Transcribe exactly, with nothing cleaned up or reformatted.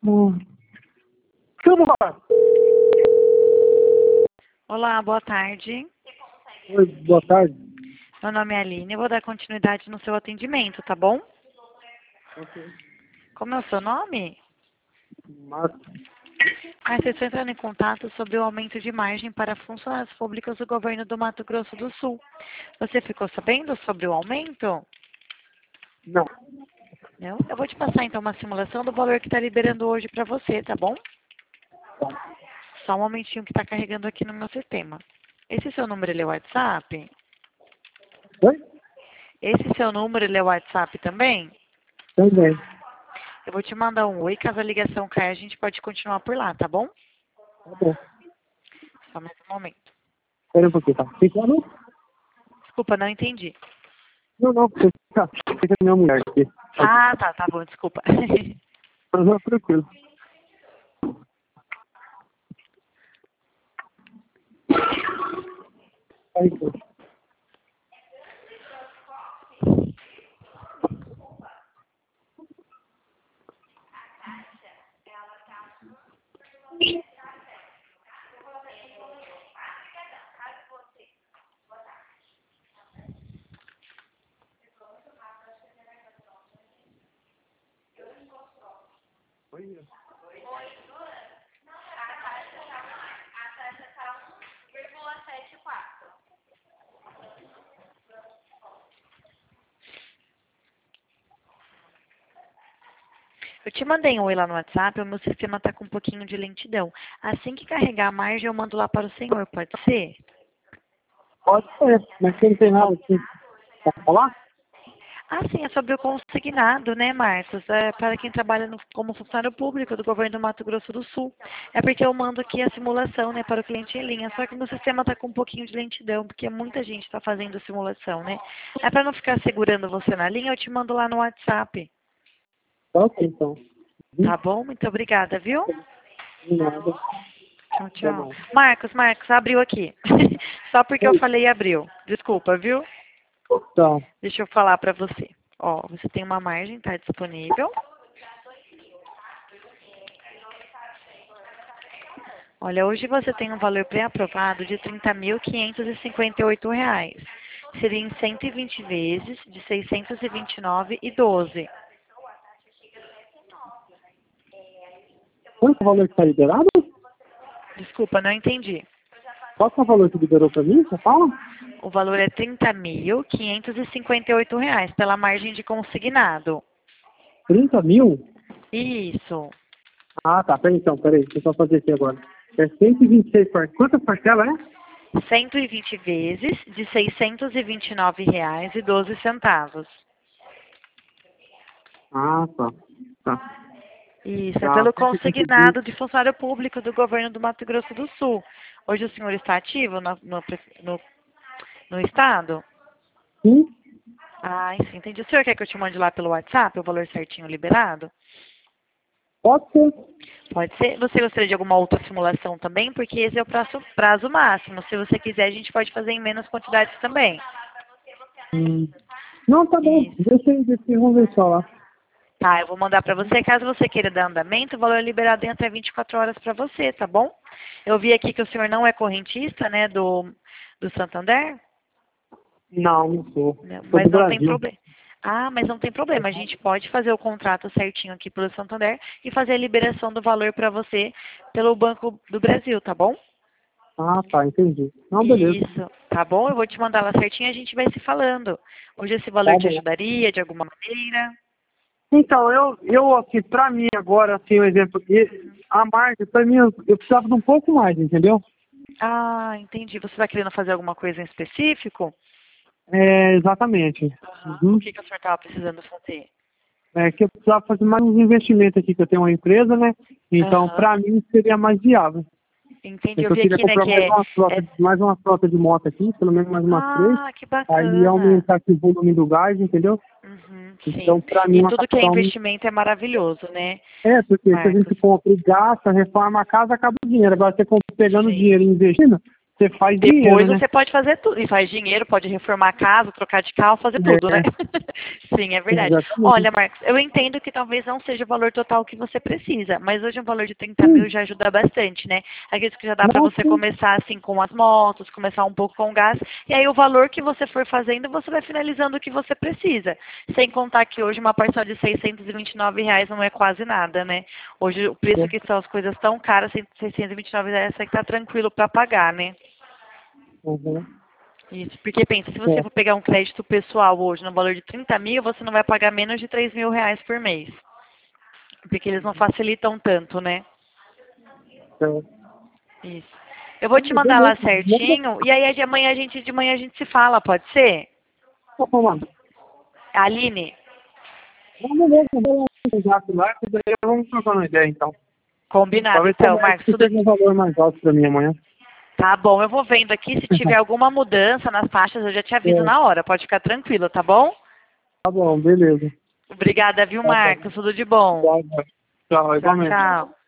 Hum. Celular. Olá, boa tarde. Oi, boa tarde. Meu nome é Aline, eu vou dar continuidade no seu atendimento, tá bom? Ok. Como é o seu nome? Marcos. Ah, vocês estão entrando em contato sobre o aumento de margem para funcionários públicos do governo do Mato Grosso do Sul. Você ficou sabendo sobre o aumento? Não. Não? Eu vou te passar então uma simulação do valor que está liberando hoje para você, tá bom? Só um momentinho que está carregando aqui no meu sistema. Esse seu número, ele é WhatsApp? Oi? Esse seu número, ele é WhatsApp também? Também. Eu vou te mandar um oi, caso a ligação caia, a gente pode continuar por lá, tá bom? Tá bom. Só mais um momento. Espera um pouquinho, tá? Fica, não? Desculpa, não entendi. Não, não. Fica, fica a minha mulher aqui. Ah, tá, tá bom, desculpa. Não, tranquilo. Aí, pô. Oi. Eu te mandei um oi lá no WhatsApp, o meu sistema tá com um pouquinho de lentidão. Assim que carregar a margem, eu mando lá para o senhor, pode ser? Pode ser, mas você não tem nada aqui pra falar? Ah, sim, é sobre o consignado, né, Marcos? É para quem trabalha no- como funcionário público do governo do Mato Grosso do Sul. É porque eu mando aqui a simulação, né, para o cliente em linha. Só que o meu sistema está com um pouquinho de lentidão, porque muita gente está fazendo simulação, né? É para não ficar segurando você na linha, eu te mando lá no WhatsApp. Tá ok, então. Tá bom? Muito obrigada, viu? De nada. Tchau, Até tchau. mais. Marcos, Marcos, abriu aqui. Só porque eu Oi. falei abriu. Desculpa, viu? Tá. Deixa eu falar para você. Ó, você tem uma margem, tá disponível. Olha, hoje você tem um valor pré-aprovado de trinta mil quinhentos e cinquenta e oito reais. Seria em cento e vinte vezes de seiscentos e vinte e nove e doze. Quanto é o valor que tá liberado? Desculpa, não entendi. Qual que é o valor que liberou pra mim? Você fala? O valor é trinta mil quinhentos e cinquenta e oito reais pela margem de consignado. trinta mil? Isso. Ah, tá. Peraí, então. Peraí. Deixa eu só fazer aqui agora. É cento e vinte e seis par... Quantas parcelas, é? cento e vinte vezes de seiscentos e vinte e nove reais e doze centavos. Ah, tá. Tá. Isso, é Tá. pelo cento e vinte e seis. consignado de funcionário público do governo do Mato Grosso do Sul. Hoje o senhor está ativo no, no, no, no estado? Sim? Ah, sim, entendi. O senhor quer que eu te mande lá pelo WhatsApp o valor certinho liberado? Pode ser. Pode ser. Você gostaria de alguma outra simulação também? Porque esse é o prazo, prazo máximo. Se você quiser, a gente pode fazer em menos quantidades também. Hum. Não, tá bom. Isso. Deixa aí, deixa eu vamos ver só lá. Tá, eu vou mandar para você. Caso você queira dar andamento, o valor é liberado em até vinte e quatro horas para você, tá bom? Eu vi aqui que o senhor não é correntista, né, do, do Santander? Não, não sou. Não, Sou mas do não tem Brasil. problema. Ah, mas não tem problema. A gente pode fazer o contrato certinho aqui pelo Santander e fazer a liberação do valor para você pelo Banco do Brasil, tá bom? Ah, tá. Entendi. Não, beleza. Isso, tá bom? Eu vou te mandar lá certinho e a gente vai se falando. Hoje esse valor Tá te bom. ajudaria de alguma maneira? Então, eu, eu assim, pra mim agora, assim, um exemplo aqui, a marca, pra mim, eu, eu precisava de um pouco mais, entendeu? Ah, entendi. Você está querendo fazer alguma coisa em específico? É, exatamente. Aham. O Uhum. que, que o senhor estava precisando fazer? É que eu precisava fazer mais uns investimentos aqui, que eu tenho uma empresa, né? Então, Aham. pra mim, seria mais viável. Entendi. É Eu que eu vi queria aqui, né, comprar que mais é, uma frota, é... mais uma frota de moto aqui, pelo menos mais umas três. Ah, que Aí bacana. aumentar aqui o volume do gás, entendeu? Uhum, Então, sim. pra mim, E uma tudo que é capital... investimento é maravilhoso, né, É, porque se a Marcos? gente compra e gasta, reforma a casa, acaba o dinheiro. Agora, você compra pegando o Sim. dinheiro e investindo, você faz Depois dinheiro, né? você pode fazer tudo. E faz dinheiro, pode reformar a casa, trocar de carro, fazer tudo, É, né? Sim, é verdade. exatamente. Olha, Marcos, eu entendo que talvez não seja o valor total que você precisa, mas hoje um valor de trinta Sim. mil já ajuda bastante, né? Acredito que já dá para Não, você sim. começar assim com as motos, começar um pouco com o gás, e aí o valor que você for fazendo, você vai finalizando o que você precisa. Sem contar que hoje uma parcela de seiscentos e vinte e nove reais não é quase nada, né? Hoje o preço que são as coisas tão caras, seiscentos e vinte e nove reais, você está tranquilo para pagar, né? Uhum. Isso, porque pensa, se você É, for pegar um crédito pessoal hoje no valor de trinta mil, você não vai pagar menos de três mil reais por mês. Porque eles não facilitam tanto, né? é. Isso. Eu vou te mandar Beleza. lá certinho, e aí de amanhã a gente, de manhã a gente se fala, pode ser? Tá bom, mano. Aline, Não, beleza, beleza. Já lá, que daí vamos trocar uma ideia, então. combinado Talvez então, tenha Marcos, que tudo... seja um valor mais alto pra mim amanhã. Tá bom, eu vou vendo aqui, se tiver alguma mudança nas taxas, eu já te aviso É, na hora, pode ficar tranquilo, tá bom? tá bom, beleza. Obrigada, viu, Tá bom. Marcos? Tudo de bom. Tchau, tchau, Tchau, igualmente. tchau.